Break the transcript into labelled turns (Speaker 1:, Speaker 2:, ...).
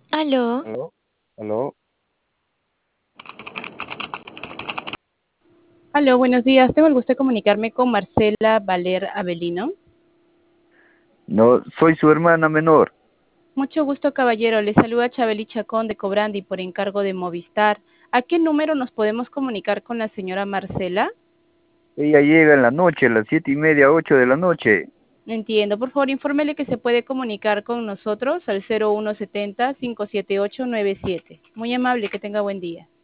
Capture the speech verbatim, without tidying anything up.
Speaker 1: Aló,
Speaker 2: ¿Aló? ¿Aló?
Speaker 3: Aló, buenos días. Tengo el gusto de comunicarme con Marcela Valer Avelino.
Speaker 2: No, soy su hermana menor.
Speaker 3: Mucho gusto, caballero. Le saluda Chabeli Chacón de Cobrandi por encargo de Movistar. ¿A qué número nos podemos comunicar con la señora Marcela?
Speaker 2: Ella llega en la noche, a las siete y media, ocho de la noche.
Speaker 3: No entiendo. Por favor, infórmele que se puede comunicar con nosotros al cero uno setenta, cinco siete ocho, nueve siete. Muy amable, que tenga buen día.